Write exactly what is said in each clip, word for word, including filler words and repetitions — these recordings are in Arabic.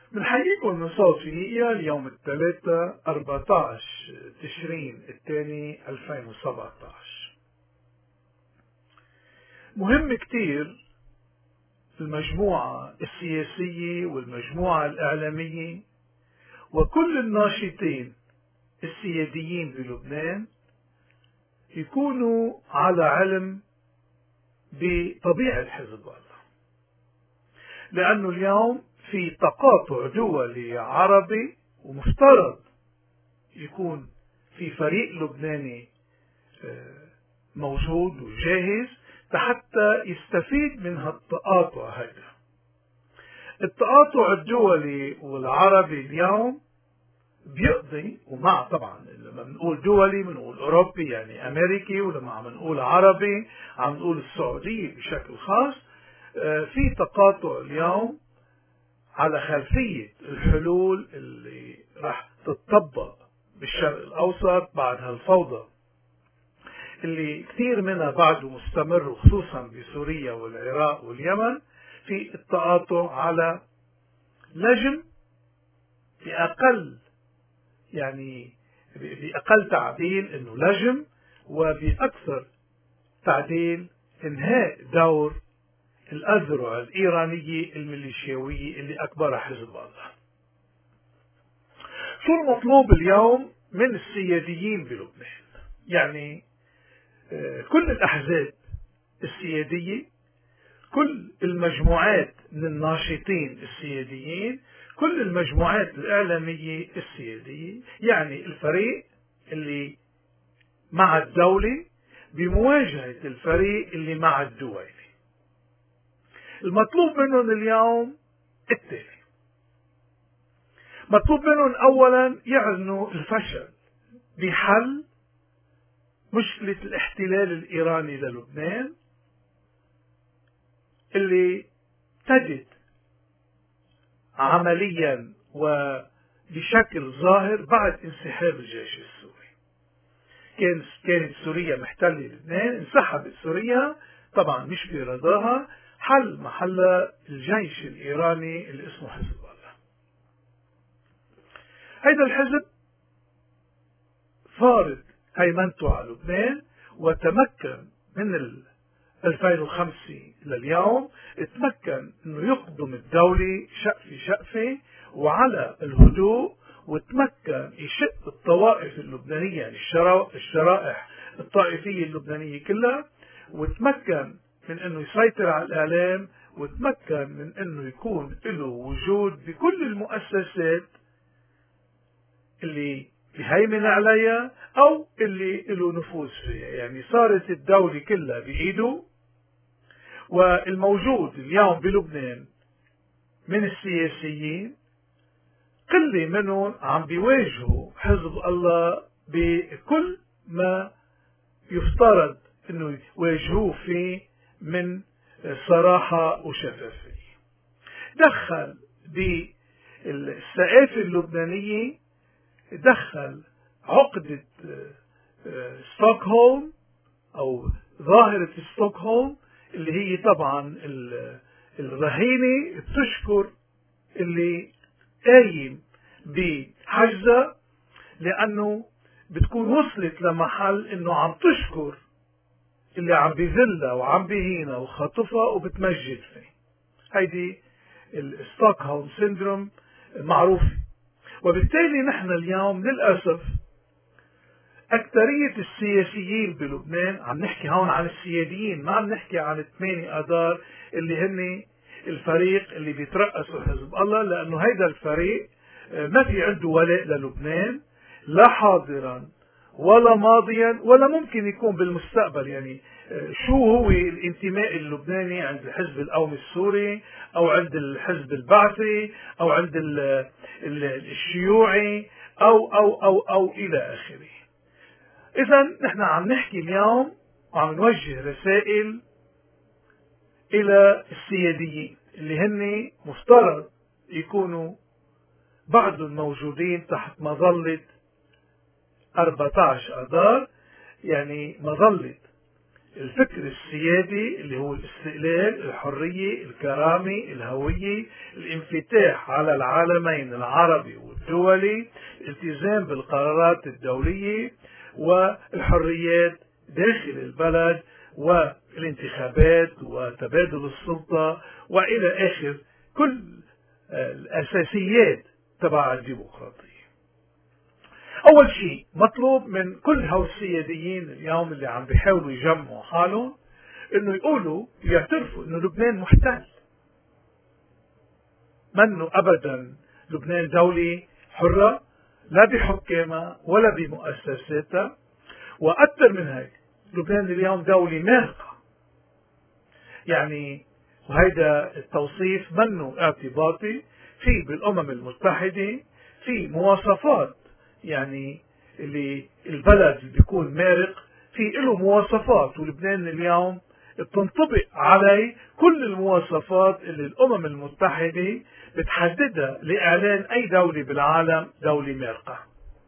بنحييكم من صوت فينيقيا اليوم الثلاثاء أربعة عشر تشرين الثاني ألفين وسبعة عشر. مهم كتير المجموعة السياسية والمجموعة الإعلامية وكل الناشطين السياديين بلبنان يكونوا على علم بطبيعة حزب الله، لأنه اليوم في تقاطع دولي عربي ومفترض يكون في فريق لبناني موجود وجاهز حتى يستفيد من هالتقاطع هذا. التقاطع الدولي والعربي اليوم بيقضي، ومع طبعا لما بنقول دولي بنقول اوروبي يعني امريكي، ولما عم نقول عربي عم نقول السعوديه بشكل خاص. في تقاطع اليوم على خلفيه الحلول اللي راح تتطبق بالشرق الاوسط بعد هالفوضى اللي كثير منها بعده مستمر، وخصوصا بسوريا والعراق واليمن. في التقاطع على لجم بأقل يعني بأقل تعديل انه لجم، وبأكثر تعديل انهاء دور الأذرع الإيرانية الميليشياوية اللي أكبرها حزب الله. شو المطلوب اليوم من السياديين بلبنان؟ يعني كل الأحزاب السيادية، كل المجموعات من الناشطين السياديين، كل المجموعات الإعلامية السيادية، يعني الفريق اللي مع الدولة بمواجهة الفريق اللي مع الدولة. المطلوب منهم اليوم التالي: مطلوب منهم أولا يعلنوا الفشل بحل مشكلة الاحتلال الإيراني للبنان اللي ابتدت عمليا وبشكل ظاهر بعد انسحاب الجيش السوري. كان كانت سوريا محتلة لبنان، انسحبت سوريا طبعا مش برضاها، حل محلها الجيش الإيراني اللي اسمه حزب الله. هيدا الحزب فارض هيمنته على لبنان، وتمكن من ألفين وخمسة لليوم تمكن انه يقدم الدولة شقفة شقفة وعلى الهدوء، وتمكن يشق الطوائف اللبنانية يعني الشرائح الطائفية اللبنانية كلها، وتمكن من انه يسيطر على الاعلام، وتمكن من انه يكون له وجود بكل المؤسسات اللي بيهيمن عليها او اللي له نفوذ فيها. يعني صارت الدولة كلها بايده. والموجود اليوم بلبنان من السياسيين قلة منهم عم بيواجهوا حزب الله بكل ما يفترض انه يواجهوه فيه من صراحة وشفافية. دخل بالثقافة اللبنانية، دخل عقدة ستوكهولم او ظاهرة ستوكهولم اللي هي طبعا الرهينة بتشكر اللي قايم بحجزها، لانه بتكون وصلت لمحل انه عم تشكر اللي عم بيذلها وعم بيهينها وخاطفها وبتمجد فيه. هيدي الستوكهولم سيندروم معروفة. وبالتالي نحن اليوم للأسف أكثرية السياسيين بلبنان، عم نحكي هون عن السياديين ما عم نحكي عن الثمانية آذار اللي هن الفريق اللي بيترأسوا حزب الله، لأنه هيدا الفريق ما في عنده ولاء للبنان لا حاضرا ولا ماضيا ولا ممكن يكون بالمستقبل. يعني شو هو الانتماء اللبناني عند الحزب القومي السوري او عند الحزب البعثي او عند الشيوعي او او او او الى اخره. اذا نحن عم نحكي اليوم وعم نوجه رسائل الى السياديين اللي هن مفترض يكونوا بعضهم موجودين تحت مظلة أربعة عشر آذار، يعني مظلة الفكر السيادي اللي هو الاستقلال، الحرية، الكرامة، الهوية، الانفتاح على العالمين العربي والدولي، الالتزام بالقرارات الدولية والحريات داخل البلد والانتخابات وتبادل السلطة وإلى آخر كل الأساسيات تبع الديمقراطية. أول شيء مطلوب من كل هؤلاء السياديين اليوم اللي عم بيحاولوا يجمعوا حالهم إنه يقولوا يعترفوا إنه لبنان محتل، منه أبدا لبنان دولة حرة لا بحكامها ولا بمؤسساتها، وأكثر من هيك لبنان اليوم دولة مارقة. يعني وهيدا التوصيف منه اعتباطي، في بالأمم المتحدة في مواصفات، يعني اللي البلد اللي بيكون مارق في له مواصفات، ولبنان اليوم بتنطبق عليه كل المواصفات اللي الأمم المتحدة بتحددها لإعلان أي دولة بالعالم دولة مارقة.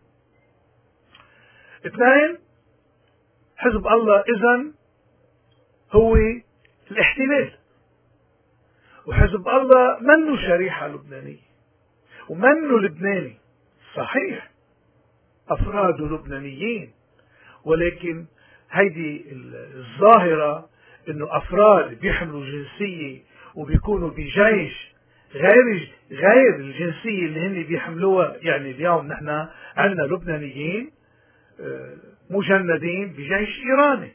اثنين، حزب الله إذن هو الاحتلال، وحزب الله منه شريحة لبنانية ومنه لبناني. صحيح أفراده لبنانيين، ولكن هيدي الظاهرة إنه أفراد بيحملوا جنسية وبيكونوا بجيش غير غير الجنسية اللي هن بيحملوها. يعني اليوم نحن عندنا لبنانيين مجندين بجيش إيراني،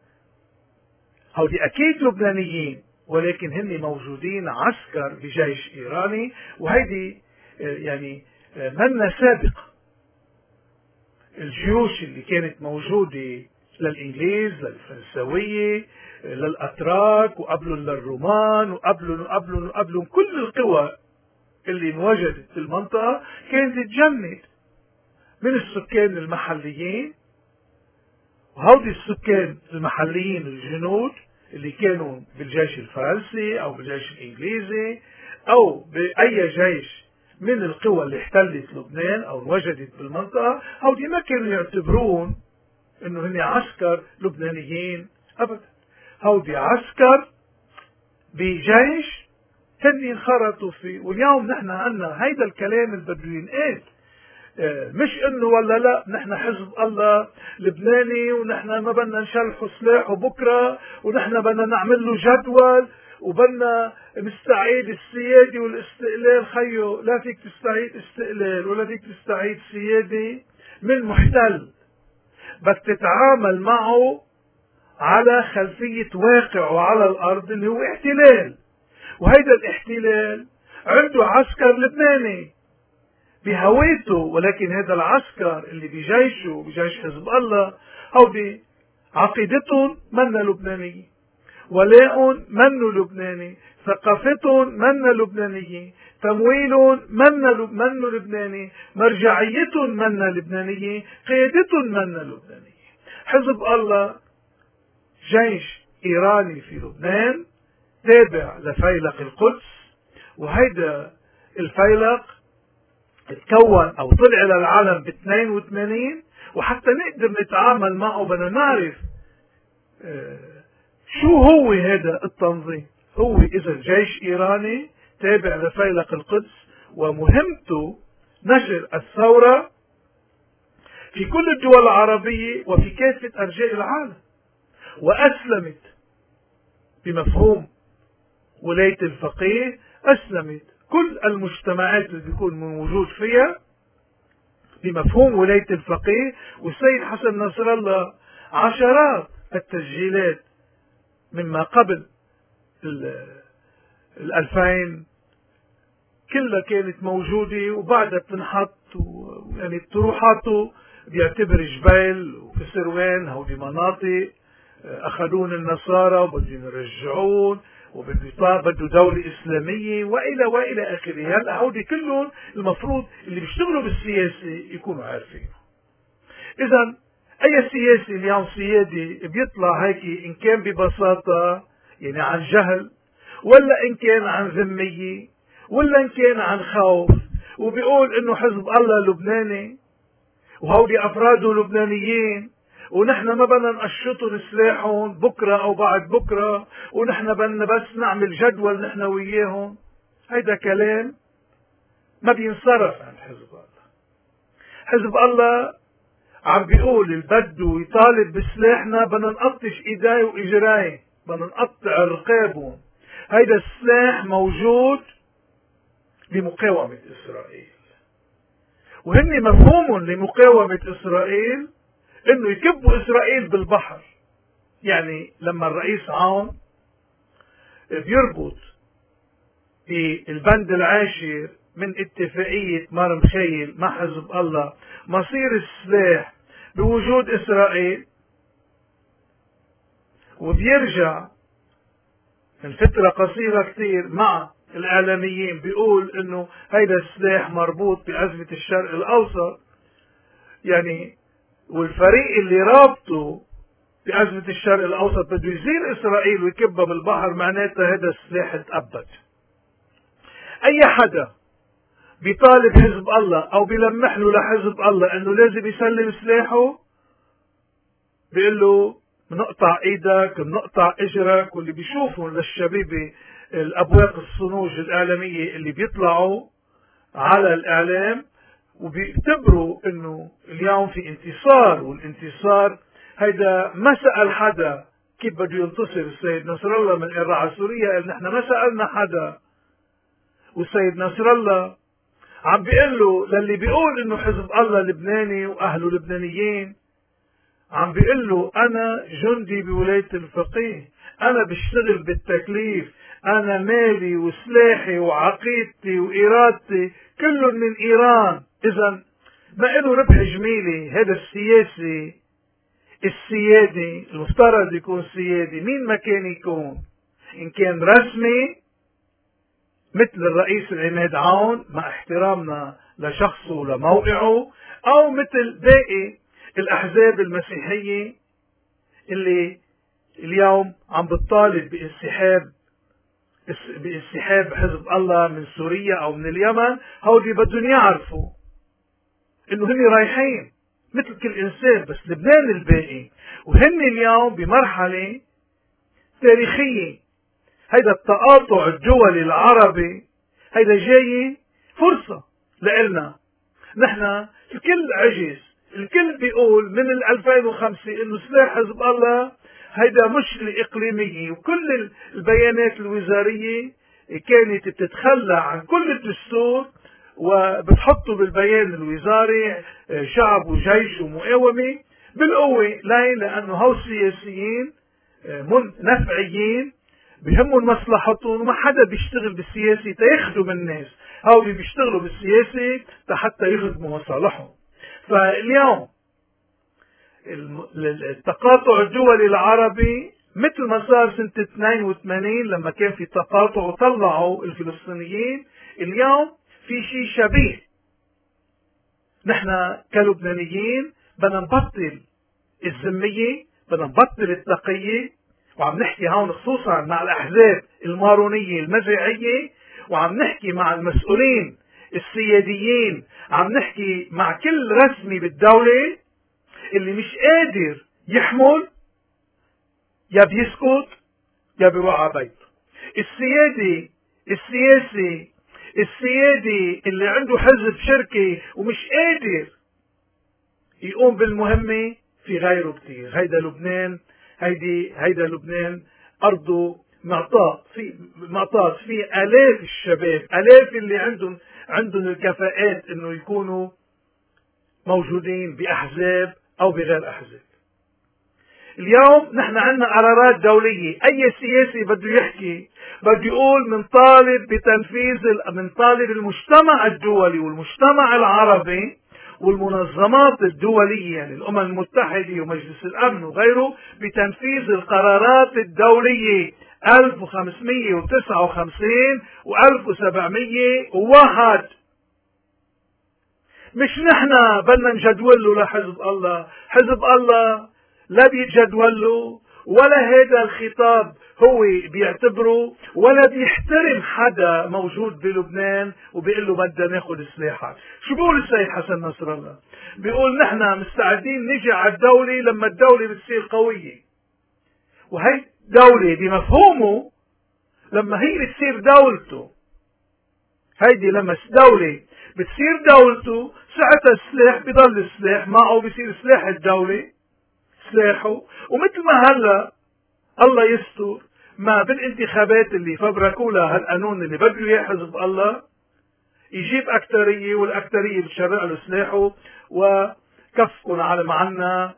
هودي أكيد لبنانيين ولكن هن موجودين عسكر بجيش إيراني، وهيدي يعني منا سابقة. الجيوش اللي كانت موجودة للإنجليز، للفرنسوية، للأتراك، وقبلهم للرومان، وقبلهم وقبلهم وقبلهم كل القوى اللي انوجدت في المنطقة كانت تتجند من السكان المحليين. وهودي السكان المحليين الجنود اللي كانوا بالجيش الفرنسي أو بالجيش الإنجليزي أو بأي جيش من القوى اللي احتلت لبنان أو انوجدت بالمنطقة، هودي ما كانوا يعتبرون إنه هن عسكر لبنانيين أبدا. هودي عسكر بجيش هن انخرطوا فيه. واليوم نحن عنا هيدا الكلام اللي بده ينقال، مش انه ولا لا نحن حزب الله لبناني ونحن ما بدنا نشلحوا سلاح وبكره ونحن بدنا نعمل له جدول وبدنا نستعيد السيادة والاستقلال. خيو لا فيك تستعيد استقلال ولا فيك تستعيد سيادة من محتل، بدك تتعامل معه على خلفية واقع وعلى الأرض اللي هو احتلال. وهيدا الاحتلال عنده عسكر لبناني بهويته، ولكن هذا العسكر اللي بجيشه بجيش حزب الله هودي عقيدتهم منا لبنانية، ولاء منه لبناني، ثقافتهم منا لبنانية، تمويلهم منا منه لبناني، مرجعيتهم منا لبنانية، قيادتهم منا لبنانية. حزب الله جيش إيراني في لبنان تابع لفيلق القدس، وهيدا الفيلق تكون او طلع للعالم ب اثنين وثمانين، وحتى نقدر نتعامل معه بدنا نعرف اه شو هو هذا التنظيم. هو اذا جيش ايراني تابع لفيلق القدس، ومهمته نشر الثورة في كل الدول العربية وفي كافة ارجاء العالم. واسلمت بمفهوم ولاية الفقيه، اسلمت كل المجتمعات اللي بيكون موجود فيها بمفهوم ولاية الفقيه. والسيد حسن نصر الله عشرات التسجيلات مما قبل الألفين كلها كانت موجودة، وبعدها بتنحط يعني طروحاته بيعتبر جبال وكسروان هودي مناطق أخذون النصارى وبدهم يرجعون وبده بده دولة إسلامية وإلى وإلى آخره. هلا هودي كلهم المفروض اللي بيشتغلوا بالسياسة يكونوا عارفين. إذا أي سياسي اليوم سيادي بيطلع هيك إن كان ببساطة يعني عن جهل، ولا إن كان عن ذمية، ولا إن كان عن خوف، وبيقول إنه حزب الله لبناني وهودي أفراده لبنانيين ونحن ما بدنا نقشطهم سلاحهم بكرة أو بعد بكرة، ونحن بدنا بس نعمل جدول نحن وياهم. هيدا كلام ما بينصرف عند حزب الله. حزب الله عم بيقول اللي بده يطالب بسلاحنا بدنا نقطش ايديه واجريه، بدنا نقطع رقابهم. هيدا السلاح موجود لمقاومة إسرائيل، وهن مفهومهم لمقاومة إسرائيل إنه يكبوا إسرائيل بالبحر. يعني لما الرئيس عون بيربط بالبند العاشر من اتفاقية مارمخيل مع حزب الله مصير السلاح بوجود إسرائيل، وبيرجع من فترة قصيرة كتير مع الإعلاميين بيقول إنه هيدا السلاح مربوط بأزمة الشرق الأوسط، يعني والفريق اللي رابطه بأزمة الشرق الأوسط بده يزيل إسرائيل ويكبها بالبحر، معناتها هذا السلاح اتأبد. أي حدا بيطالب حزب الله أو بيلمح له لحزب الله إنه لازم يسلم سلاحه بيقول له بنقطع ايدك بنقطع اجرك. واللي بيشوفوا للشبيبة الابواق الصنوج الاعلامية اللي بيطلعوا على الاعلام وبيعتبروا انه اليوم في انتصار، والانتصار هيدا ما سأل حدا كيف بده ينتصر السيد نصر الله من إرعى سوريا، قال نحن ما سألنا حدا. والسيد نصر الله عم بيقول له للي بيقول انه حزب الله لبناني واهله لبنانيين، عم بيقول له أنا جندي بولاية الفقيه، أنا بشتغل بالتكليف، أنا مالي وسلاحي وعقيدتي وإرادتي كلهم من إيران. إذا ما له ربح جميلي. هذا السياسي السيادي المفترض يكون سيادي مين ما كان يكون، إن كان رسمي مثل الرئيس العماد عون مع احترامنا لشخصه ولموقعه، أو مثل باقي الأحزاب المسيحية اللي اليوم عم بتطالب بانسحاب بانسحاب حزب الله من سوريا أو من اليمن. هودي بدهم يعرفوا إنه هن رايحين مثل كل إنسان، بس لبنان الباقي، وهن اليوم بمرحلة تاريخية. هيدا التقاطع الدولي العربي هيدا جاي فرصة لإلنا. نحن الكل عجز، الكل بيقول من ألفين وخمسة انه سلاح حزب الله هيدا مشكلة اقليمية، وكل البيانات الوزارية كانت بتتخلى عن كل الدستور وبتحطوا بالبيان الوزاري شعب وجيش ومقاومة بالقوة. ليه؟ لانه هو السياسيين من نفعيين بهمهم مصلحتهم، وما حدا بيشتغل بالسياسي تيخدم الناس، هو اللي بيشتغلوا بالسياسي حتى يخدموا مصالحهم. فاليوم التقاطع الدولي العربي مثل ما صار سنة اثنين وثمانين لما كان في تقاطع وطلعوا الفلسطينيين، اليوم في شيء شبيه. نحن كلبنانيين بدنا نبطل الذمية، بدنا نبطل التقية، وعم نحكي هون خصوصا مع الأحزاب المارونية المزيعية، وعم نحكي مع المسؤولين السياديين، عم نحكي مع كل رسمي بالدولة اللي مش قادر يحمل يا بيسكت يا بيروح على بيته. السيادي السياسي السيادي اللي عنده حزب شركة ومش قادر يقوم بالمهمة في غيره كتير. هيدا لبنان، هيدي هيدا لبنان أرضه معطاء في معطاء في آلاف الشباب، آلاف اللي عندهم عندهم الكفاءات إنه يكونوا موجودين بأحزاب أو بغير أحزاب. اليوم نحن عندنا قرارات دولية، أي سياسي بده يحكي بده يقول من طالب بتنفيذ من طالب المجتمع الدولي والمجتمع العربي والمنظمات الدولية، يعني الأمم المتحدة ومجلس الأمن وغيره، بتنفيذ القرارات الدولية ألف وخمسمئة وتسعة وخمسين و ألف وسبعمئة وواحد. مش نحن بدنا نجدول له لحزب الله، حزب الله لا بيتجدول له ولا هذا الخطاب هو بيعتبره ولا بيحترم حدا موجود بلبنان وبيقول له بدنا ناخذ سلاحك. شو بيقول السيد حسن نصر الله؟ بيقول نحن مستعدين نجي على الدولة لما الدولة بتصير قوية. وهي دولة بمفهومه لما هي بتصير دولته، هيدي لما دولة بتصير دولته ساعتها السلاح بيضل السلاح معه، بيصير سلاح الدولة سلاحه. ومثل ما هلا الله يستر ما بالانتخابات اللي فبركوا لها هالقانون اللي بده اياه حزب الله يجيب اكتريه، والاكتريه بتشرق له سلاحه وكفكم على معنا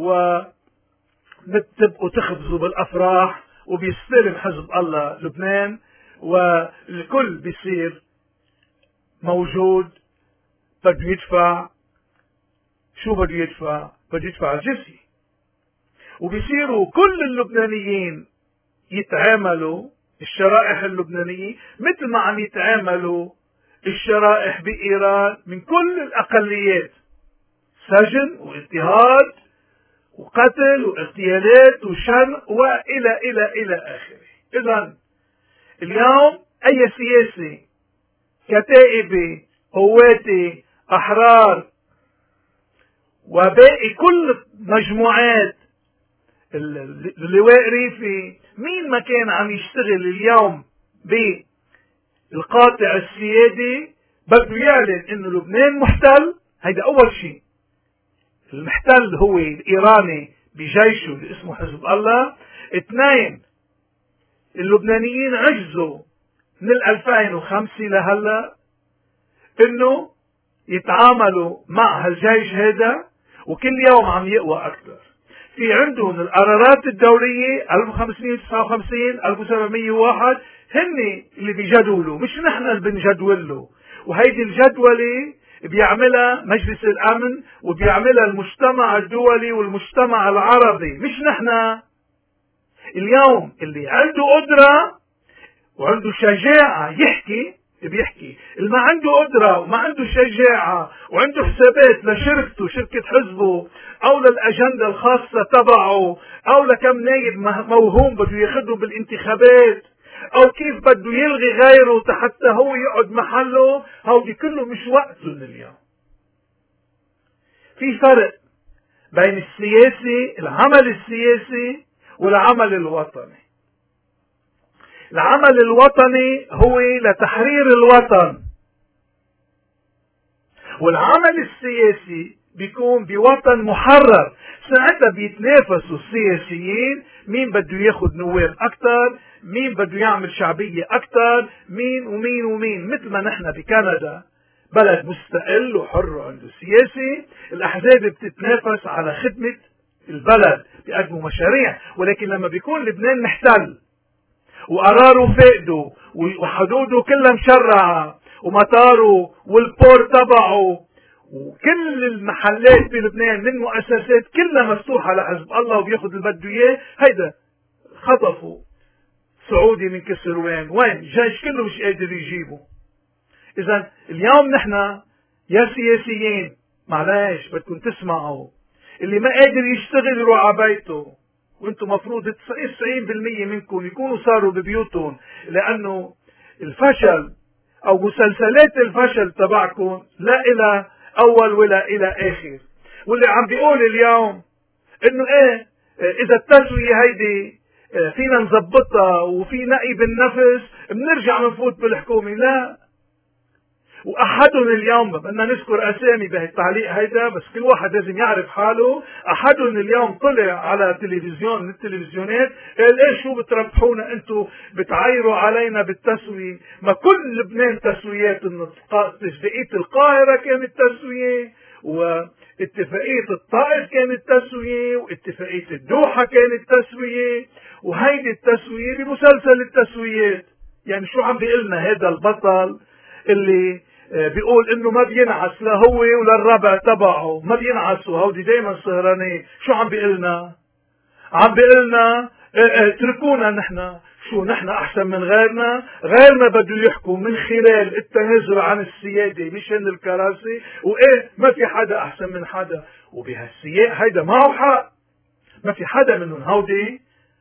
وبتبقوا تخبزوا بالافراح، وبيستلم حزب الله لبنان والكل بيصير موجود بده يدفع. شو بده يدفع؟ بده يدفع الجزية. وبيصيروا كل اللبنانيين يتعاملوا الشرائح اللبنانية مثل ما عم يتعاملوا الشرائح بإيران من كل الأقليات، سجن واضطهاد وقتل واغتيالات وشن وإلى إلى إلى آخره. إذن اليوم أي سياسي كتائبي قواتي أحرار وباقي كل مجموعات اللواء ريفي، مين ما كان عم يشتغل اليوم بالقاطع السيادي بده يعلن انه لبنان محتل. هيدا اول شيء. المحتل هو الايراني بجيشه اللي اسمه حزب الله. اثنين، اللبنانيين عجزوا من ألفين وخمسة لهلا انه يتعاملوا مع هالجيش هذا، وكل يوم عم يقوى اكثر. في عندهم القرارات الدولية ألف وخمسمئة وتسعة وخمسين ألف وسبعمئة وواحد هن اللي بيجدولوا، مش نحن اللي بنجدول له. وهيدي الجدولة بيعملها مجلس الأمن وبيعملها المجتمع الدولي والمجتمع العربي، مش نحن. اليوم اللي عنده قدرة وعنده شجاعة يحكي بيحكي، اللي ما عنده قدرة وما عنده شجاعة وعنده حسابات لشركته شركة حزبه او للأجندة الخاصة تبعه او لكم نايب موهوم بده ياخده بالانتخابات او كيف بده يلغي غيره حتى هو يقعد محله، هودي كله مش وقتهم اليوم. في فرق بين السياسي العمل السياسي والعمل الوطني. العمل الوطني هو لتحرير الوطن، والعمل السياسي بيكون بوطن محرر. ساعتها بيتنافسوا السياسيين مين بده ياخد نواب اكثر، مين بده يعمل شعبية اكثر، مين ومين ومين. مثل ما نحن بكندا بلد مستقل وحر وعنده سياسي، الاحزاب بتتنافس على خدمة البلد، بيقدموا مشاريع. ولكن لما بيكون لبنان محتل وقراره فقده وحدوده كلها مشرعة ومطاره والبور تبعه وكل المحلات بلبنان من مؤسسات كلها مفتوحة لحزب الله وبياخد اللي بده اياه، هيدا خطفوا سعودي من كسروان، وين الجيش كله مش قادر يجيبه. اذا اليوم نحن يا سياسيين معلش بدكم تسمعوا، اللي ما قادر يشتغل يروح على بيته، وانتم مفروض تسعين بالمئة منكم يكونوا صاروا ببيوتهم، لانه الفشل او مسلسلات الفشل تبعكم لا الى اول ولا الى اخر. واللي عم بيقول اليوم انه ايه اذا التسوية هيدي فينا نظبطها وفي نقي بالنفس بنرجع بنفوت بالحكومة، لا. واحدهم اليوم بدنا نذكر اسامي بهالتعليق هيدا، بس كل واحد لازم يعرف حاله. احدهم اليوم طلع على تلفزيون من التلفزيونات قال ايه شو بتربحونا انتم بتعايروا علينا بالتسوية؟ ما كل لبنان تسويات، اتفاقية القاهرة كانت تسوية، واتفاقية الطائف كانت تسوية، واتفاقية الدوحة كانت تسوية، وهيدي التسوية بمسلسل التسويات. يعني شو عم بيقلنا هذا البطل اللي بيقول انه ما بينعس لا هو ولا الربع تبعه، ما بينعسوا هودي دايما سهرانين. شو عم بيقلنا؟ عم بيقلنا اتركونا نحن، شو نحن احسن من غيرنا؟ غيرنا بده يحكوا من خلال التنازل عن السيادة مشان الكراسي، وايه ما في حدا احسن من حدا. وبهالسياق هيدا معه حق، ما في حدا منهم هودي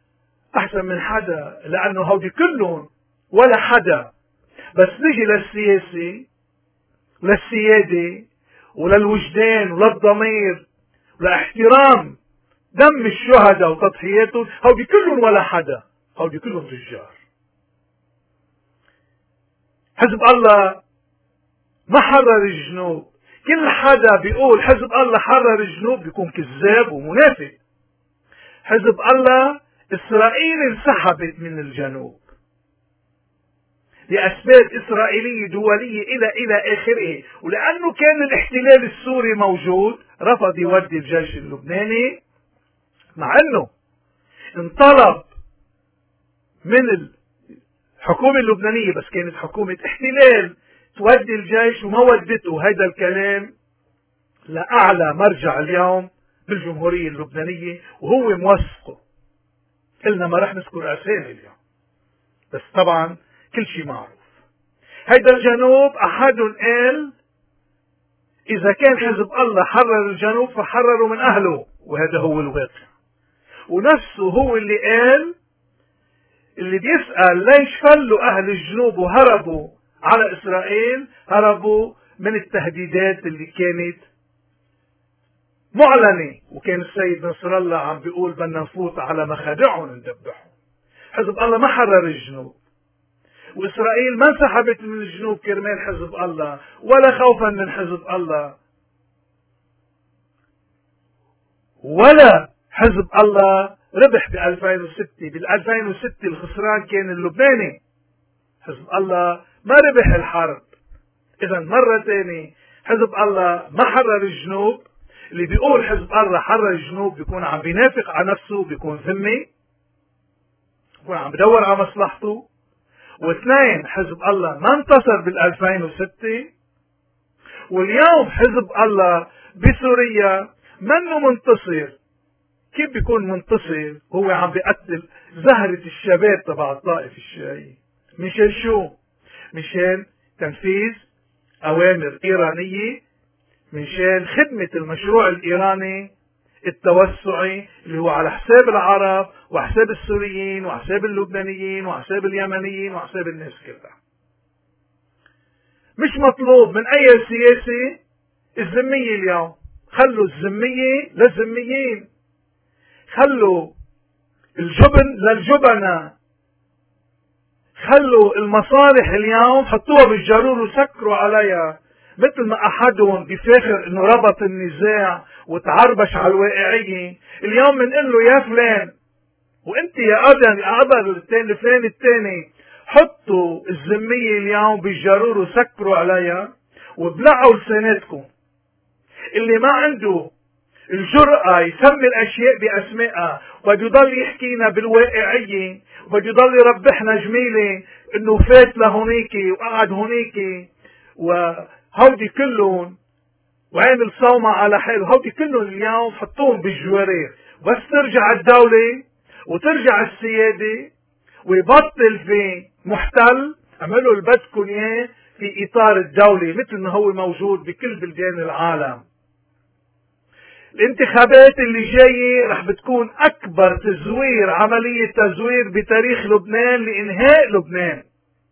أحسن من حدا، لأنه هودي كلهم ولا حدا. بس نجي للسياسة وللسيادة وللوجدان وللضمير ولاحترام دم الشهداء وتضحياتهم، هودي كلهم ولا حدا، هودي كلهم تجار. حزب الله ما حرر الجنوب. كل حدا بيقول حزب الله حرر الجنوب بيكون كذاب ومنافق. حزب الله إسرائيل انسحبت من الجنوب لأسباب إسرائيلية دولية إلى إلى آخره، ولأنه كان الاحتلال السوري موجود رفض يودي الجيش اللبناني، مع أنه انطلب من الحكومة اللبنانية بس كانت حكومة احتلال تودي الجيش وما ودته. هذا الكلام لأعلى مرجع اليوم بالجمهورية اللبنانية وهو موثقه. قلنا ما رح نذكر أسامي اليوم، بس طبعا كل شيء معروف. هيدا الجنوب أحدهم قال إذا كان حزب الله حرر الجنوب فحرروا من أهله، وهذا هو الواقع. ونفسه هو اللي قال، اللي بيسأل ليش فلوا أهل الجنوب وهربوا على إسرائيل، هربوا من التهديدات اللي كانت معلنة، وكان السيد نصر الله عم بيقول بدنا نفوت على مخادعهم ندبحهم. حزب الله ما حرر الجنوب، وإسرائيل ما انسحبت من الجنوب كرمال حزب الله ولا خوفا من حزب الله، ولا حزب الله ربح ب ألفين وستة. بال ألفين وستة الخسران كان اللبناني، حزب الله ما ربح الحرب. إذا مرة ثانية حزب الله ما حرر الجنوب. اللي بيقول حزب الله حرر الجنوب بيكون عم بينافق على نفسه، بيكون ذمي، بيكون عم بدور على مصلحته. واثنين، حزب الله ما انتصر بال ألفين وستة، واليوم حزب الله بسوريا منه منتصر. كيف بيكون منتصر؟ هو عم بيقتل زهرة الشباب تبع الطائف الشيعي. مشان شو؟ مشان تنفيذ أوامر إيرانية، مشان خدمة المشروع الإيراني التوسعي اللي هو على حساب العرب وحساب السوريين وحساب اللبنانيين وحساب اليمنيين وحساب الناس كلها. مش مطلوب من أي سياسة الذمية اليوم. خلوا الذمية للذميين، خلوا الجبن للجبنة، خلوا المصالح اليوم حطوها بالجرور وسكروا عليها. مثل ما أحدهم بيفاخر انه ربط النزاع وتعربش على الواقعية، اليوم بنقول له يا فلان وانت يا ادم يا قدر الثاني فلان الثاني، حطوا الذمية اليوم بالجرور وسكروا عليها وبلعوا لساناتكم. اللي ما عنده الجرأة يسمي الاشياء باسمائها وبده يضل يحكينا بالواقعية وبده يضل يربحنا جميلة انه فات لهونيك وقعد هونيك وهودي كلهم وعامل صومة على حاله، هودي كلهم اليوم حطوهم بالجوارير. بس ترجع الدولة وترجع السيادة ويبطل في محتل، اعملوا اللي بدكم اياه في اطار الدولة مثل ما هو موجود بكل بلدان العالم. الانتخابات اللي جاية رح بتكون اكبر تزوير، عملية تزوير بتاريخ لبنان لانهاء لبنان.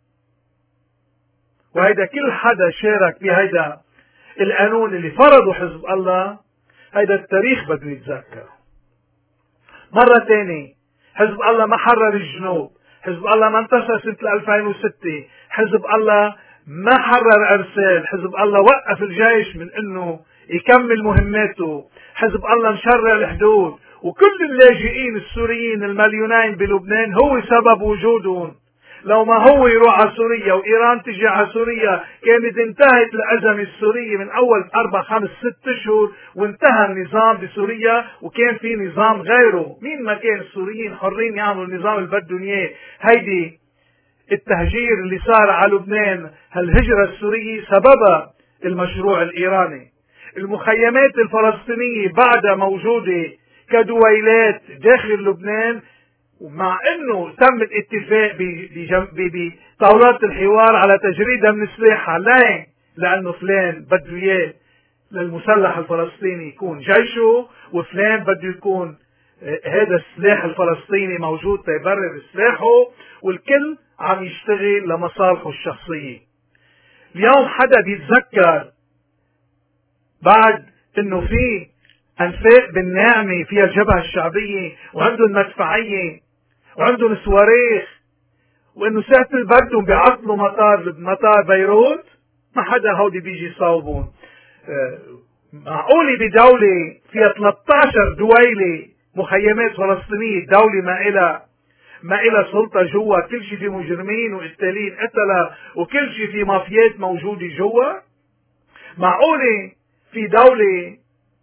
وهيدا كل حدا شارك بهيدا القانون اللي فرضه حزب الله، هيدا التاريخ بده يتذكره. مرة تانية، حزب الله ما حرر الجنوب، حزب الله ما انتصر سنة ألفين وستة، حزب الله ما حرر أرسال، حزب الله وقف الجيش من انه يكمل مهماته، حزب الله مشرع الحدود، وكل اللاجئين السوريين المليونين بلبنان هو سبب وجودهم. لو ما هو يروح على سوريا وإيران تجي على سوريا كانت انتهت الأزمة السورية من أول أربع خمس ست أشهر، وانتهى النظام بسوريا وكان في نظام غيره. مين ما كان السوريين حرين يعملوا النظام اللي بدهم إياه. هيدي التهجير اللي صار على لبنان، هالهجرة السورية سببها المشروع الإيراني. المخيمات الفلسطينية بعدها موجودة كدويلات داخل لبنان، ومع انه تم الاتفاق بطاولات الحوار على تجريدها من سلاحها. ليه؟ لانه فلان بده اياه للمسلح الفلسطيني يكون جيشه، وفلان بده يكون هذا السلاح الفلسطيني موجود تيبرر سلاحه، والكل عم يشتغل لمصالحه الشخصية. اليوم حدا بيتذكر بعد انه في انفاق بالناعمة فيها الجبهة الشعبية وعندهم مدفعية وعندهم صواريخ، وانه ساعة البردهم بيعطلوا مطار مطار بيروت؟ ما حدا هودي بيجي يصاوبون. معقولة بدولة فيها ثلاثة عشر دويلة مخيمات فلسطينية، دولة ما إلها ما إلها سلطة جوا، كل شيء في مجرمين وقتالين قتلة وكل شيء في مافيات موجودة جوا؟ معقولة في دولة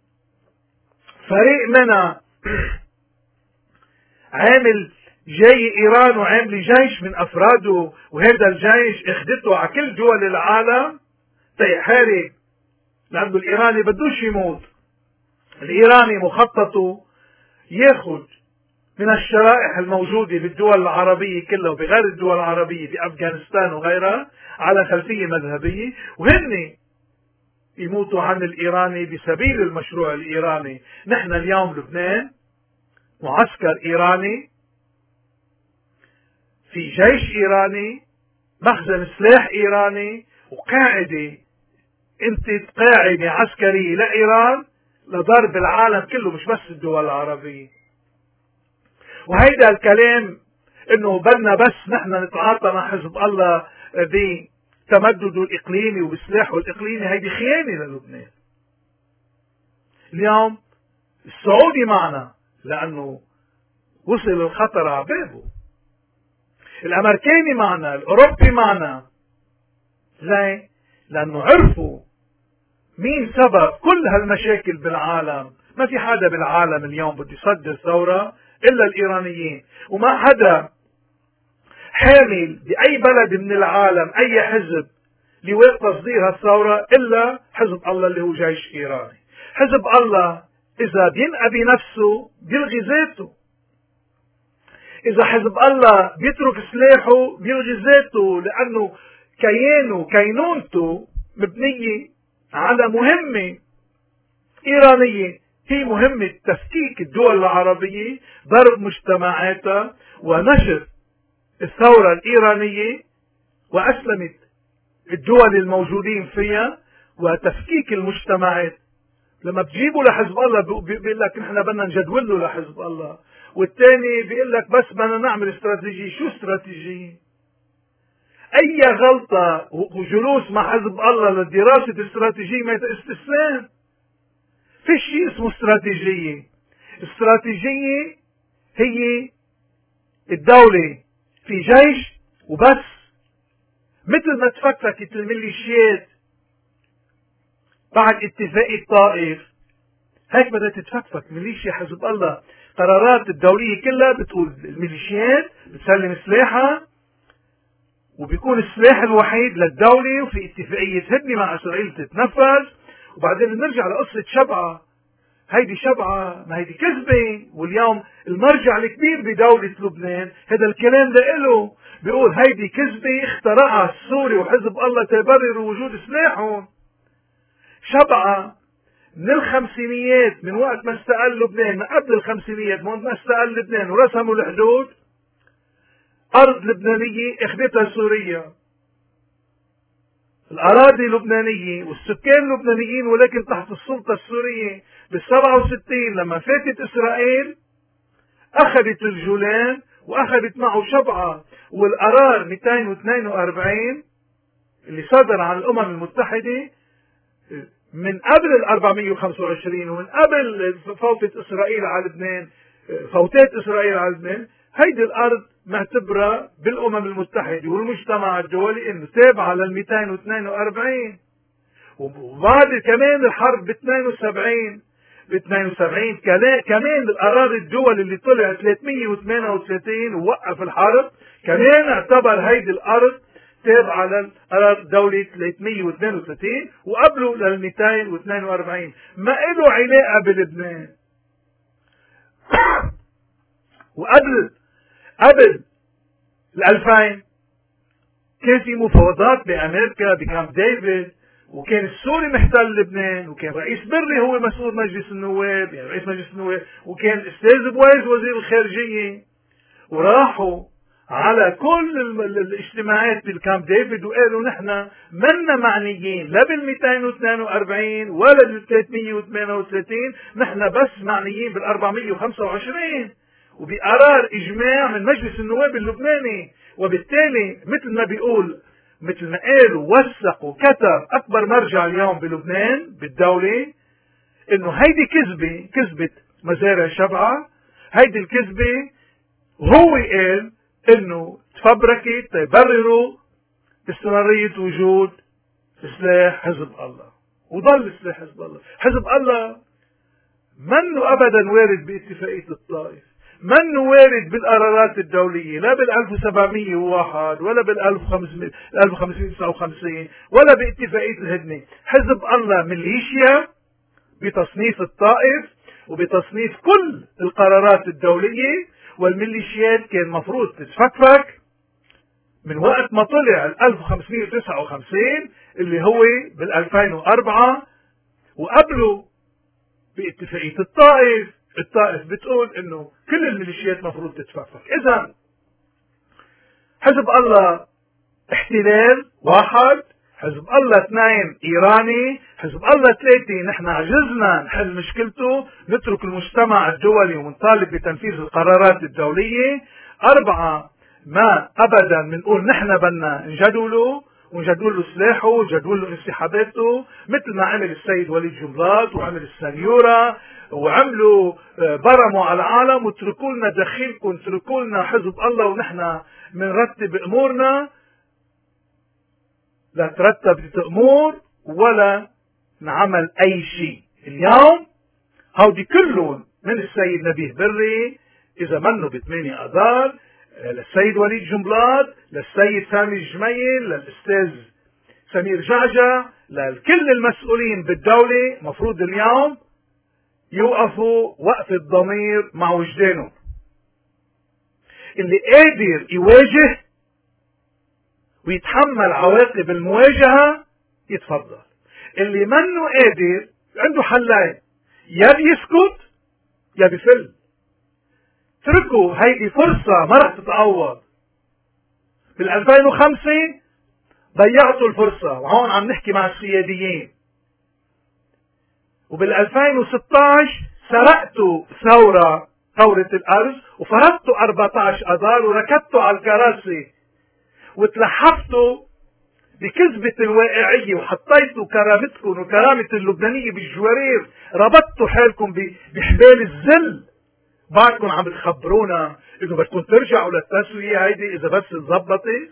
فريق منها عامل جاي إيران وعامل جيش من أفراده، وهذا الجيش اخدته على كل دول العالم تيحارب، لأنه الإيراني بدوش يموت. الإيراني مخططه ياخد من الشرائح الموجودة بالدول العربية كلها وبغير الدول العربية بأفغانستان وغيرها على خلفية مذهبية، وهن يموتوا عن الإيراني بسبيل المشروع الإيراني. نحن اليوم لبنان معسكر إيراني، في جيش إيراني، مخزن سلاح إيراني، وقاعدة انت قاعدة عسكرية لإيران لضرب العالم كله مش بس الدول العربية. وهيدا الكلام انه بدنا بس نحن نتعاطى مع حزب الله بتمدده الاقليمي وبسلاحه الاقليمي، هيدي خيانة للبنان. اليوم السعودي معنا لانه وصل الخطر على بابه، الامريكاني معنا، الاوروبي معنا، ليه؟ لانه عرفوا مين سبب كل هالمشاكل بالعالم. ما في حدا بالعالم اليوم بده يصدر ثورة الا الايرانيين، وما حدا حامل باي بلد من العالم اي حزب لواء تصدير هالثورة الا حزب الله اللي هو جيش ايراني. حزب الله اذا بينقى بنفسه بيلغي ذاته، اذا حزب الله بيترك سلاحه بيلغي ذاته، لانه كيانه كينونته مبنية على مهمة إيرانية، هي مهمة تفكيك الدول العربية، ضرب مجتمعاتها ونشر الثورة الإيرانية وأسلمت الدول الموجودين فيها وتفكيك المجتمعات. لما بتجيبوا لحزب الله بيقول لك نحن بدنا نجدول له لحزب الله، والثاني بيقول لك بس بدنا نعمل استراتيجية. شو استراتيجية؟ اي غلطة وجلوس مع حزب الله لدراسة استراتيجية ما استسلام. في شيء اسمه استراتيجية. استراتيجية هي الدولة في جيش وبس، مثل ما تفككت الميليشيات بعد اتفاقية الطائف، هيك بدها تتفكك ميليشيا حزب الله. قرارات الدولية كلها بتقول الميليشيات بتسلم سلاحها، وبيكون السلاح الوحيد للدولة، وفي اتفاقية هدنة مع إسرائيل تتنفذ. وبعدين بنرجع لقصة شبعة. هيدي شبعة، ما هيدي كذبة. واليوم المرجع الكبير بدولة لبنان هذا الكلام لإله، بيقول هيدي كذبة اخترعها السوري وحزب الله تبرر وجود سلاحهم. شبعة من الخمسينيات، من وقت ما استقل لبنان، من قبل الخمسينيات، من وقت ما استقل لبنان ورسموا الحدود، أرض لبنانية اخذتها سوريا، الأراضي لبنانية والسكان لبنانيين، ولكن تحت السلطة السورية. بالسبعة وستين لما فاتت إسرائيل أخذت الجولان وأخذت معه شبعة، والقرار مئتين واثنين وأربعين اللي صدر عن الأمم المتحدة من قبل ال أربعمئة وخمسة وعشرين ومن قبل فوتة إسرائيل على لبنان، فوتات إسرائيل على لبنان، هيدي الأرض معتبرة بالأمم المتحدة والمجتمع الدولي إنه تابعة لل مئتين واثنين وأربعين. وبعد كمان الحرب ب اثنين وسبعين ب اثنين وسبعين كمان الأراضي الدول اللي طلع ثلاثمئة وثمانية وثلاثين ووقف الحرب كمان اعتبر هيدي الأرض تابعة للأراضي دولة ثلاثمئة واثنين وثلاثين وقبله لل مئتين واثنين وأربعين. ما له علاقة بلبنان. وقبل قبل الألفين كان في مفاوضات بأمريكا بكامب ديفيد وكان السوري محتل لبنان، وكان رئيس بري هو مسؤول مجلس النواب، يعني رئيس مجلس النواب، وكان الاستاذ بويز وزير الخارجيه، وراحوا على كل الاجتماعات بالكامب ديفيد وقالوا نحن منا معنيين لا بال مئتين واثنين وأربعين ولا بال ثلاثمئة وثمانية وثلاثين، نحن بس معنيين بال أربعمئة وخمسة وعشرين، وبقرار اجماع من مجلس النواب اللبناني. وبالتالي مثل ما بيقول مثل ما قالوا وثقوا كتب اكبر مرجع اليوم بلبنان بالدوله انه هيدي كذبه، كذبه مزارع شبعه، هيدي الكذبه هو قال انه تفبركت تبرروا استمرارية وجود سلاح حزب الله، وضل سلاح حزب الله. حزب الله منه ابدا وارد باتفاقية الطائف، منه وارد بالقرارات الدولية، لا بال ألف وسبعمئة وواحد ولا بال ألف وخمسمئة وتسعة وخمسين ولا باتفاقية الهدنة. حزب الله ميليشيا بتصنيف الطائف وبتصنيف كل القرارات الدولية، والميليشيات كان مفروض تتفكفك من وقت ما طلع ال ألف وخمسمئة وتسعة وخمسين اللي هو بال ألفين وأربعة، وقبله باتفاقية الطائف. الطائف بتقول انه كل الميليشيات مفروض تتفكفك. اذا حزب الله احتلال واحد، حزب الله اثنين ايراني، حزب الله ثلاثة نحن عجزنا نحل مشكلته، نترك المجتمع الدولي ونطالب بتنفيذ القرارات الدولية. اربعة ما ابدا بنقول نحن بدنا نجدوله ونجدول له سلاحه ونجدول له انسحاباته، مثل ما عمل السيد وليد جنبلاط وعمل السنيورة وعملوا برموا على العالم وتركوا لنا دخيلكم، تركوا لنا حزب الله ونحن بنرتب امورنا. لا ترتبت امور ولا نعمل اي شيء. اليوم هودي كلهم من السيد نبيه بري اذا منه بثمانية اذار، للسيد وليد جنبلاط، للسيد سامي الجميل، للاستاذ سمير جعجع، لكل المسؤولين بالدولة مفروض اليوم يوقفوا وقف الضمير مع وجدانهم. اللي قادر يواجه ويتحمل عواقب المواجهة يتفضل. اللي منه قادر عنده حلين، يا بيسكت يا بيفل. اتركوا هيدي فرصة ما رح تتعوض. بال ألفين وخمسة ضيعتوا الفرصة وهون عم نحكي مع السياديين، وبال ألفين وستة عشر سرقتوا ثورة ثورة الأرز وفرضتوا أربعة عشر أذار وركضتوا على الكراسي وتلحفتوا بكذبة الواقعية وحطيتوا كرامتكم وكرامة اللبنانية بالجوارير، ربطتوا حالكم بحبال الذل. بعدكم عم تخبرونا انه بدكم ترجعوا للتسوية هيدي اذا بس تزبطت.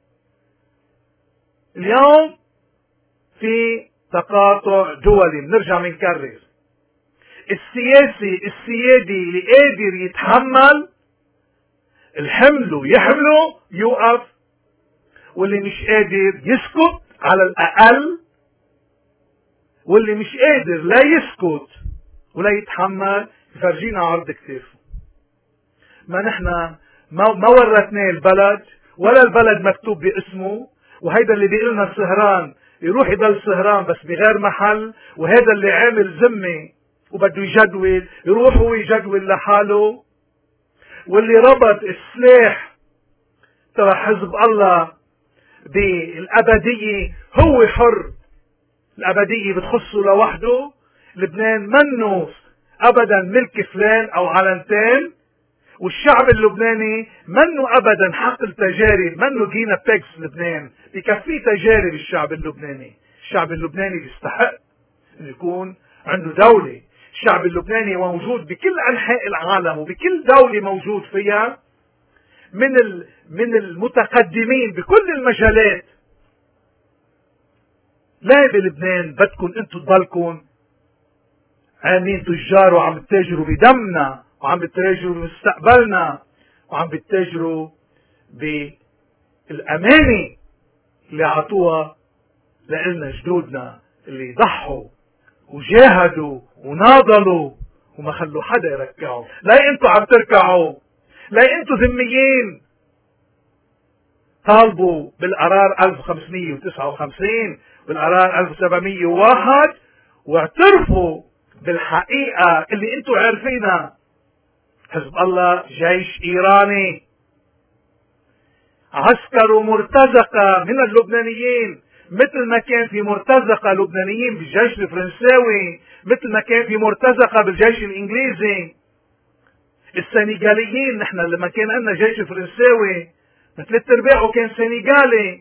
اليوم في تقاطع دولي، بنرجع بنكرر. السياسي السيادي اللي قادر يتحمل الحمل ويحمله يوقف، واللي مش قادر يسكت على الاقل، واللي مش قادر لا يسكت ولا يتحمل يفرجينا عرض كتافه. ما نحن ما ورثناه البلد ولا البلد مكتوب باسمه، وهيدا اللي بيقلنا سهران يروح يضل سهران بس بغير محل، وهذا اللي عامل ذمه وبده يجدول يروح هو يجدول لحاله، واللي ربط السلاح تبع حزب الله بالابديه هو حر، الابديه بتخصه لوحده. لبنان منه ابدا ملك فلان او علنتين، والشعب اللبناني منه ابدا حقل تجارب، منه جينا بيكس. لبنان بكفيه تجارب. الشعب اللبناني الشعب اللبناني بيستحق انه يكون عنده دولة. الشعب اللبناني موجود بكل انحاء العالم وبكل دولة موجود فيها، من من المتقدمين بكل المجالات. لا بلبنان بدكم انتم تضلكم عاملين تجار وعم بتتاجروا بدمنا وعم بتتاجروا بمستقبلنا وعم بتتاجروا بالامانه اللي عطوها لنا جدودنا اللي ضحوا وجاهدوا وناضلوا وما خلوا حدا يركعوا. لا انتوا عم تركعوا، لا انتوا ذميين طالبوا بالقرار ألف وخمسمئة وتسعة وخمسين بالقرار ألف وسبعمية وواحد، واعترفوا بالحقيقة اللي انتم عارفينها. حزب الله جيش ايراني، عسكر مرتزقة من اللبنانيين، مثل ما كان في مرتزقة لبنانيين بالجيش الفرنساوي، مثل ما كان في مرتزقة بالجيش الانجليزي. السنغاليين، نحن لما كان عندنا جيش فرنساوي ثلاث ارباعه كان سنغالي.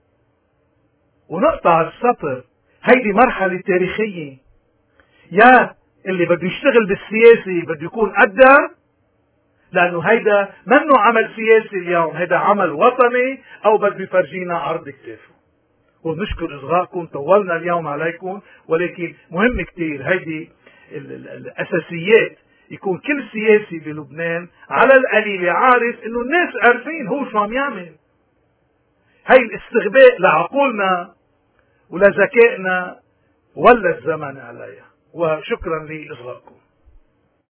ونقطع السطر، هيدي مرحلة تاريخية. يا اللي بده يشتغل بالسياسي بده يكون قدها، لانه هيدا منه عمل سياسي اليوم، هيدا عمل وطني، او بده يفرجينا عرض كتافه. ونشكر اصغائكم، طولنا اليوم عليكم، ولكن مهم كتير هيدي الاساسيات، يكون كل سياسي بلبنان على القليل عارف انه الناس عارفين هو شو عم يعمل. هي الاستغباء لعقولنا ولذكائنا ولا الزمن عليها. وشكرا لإصغائكم.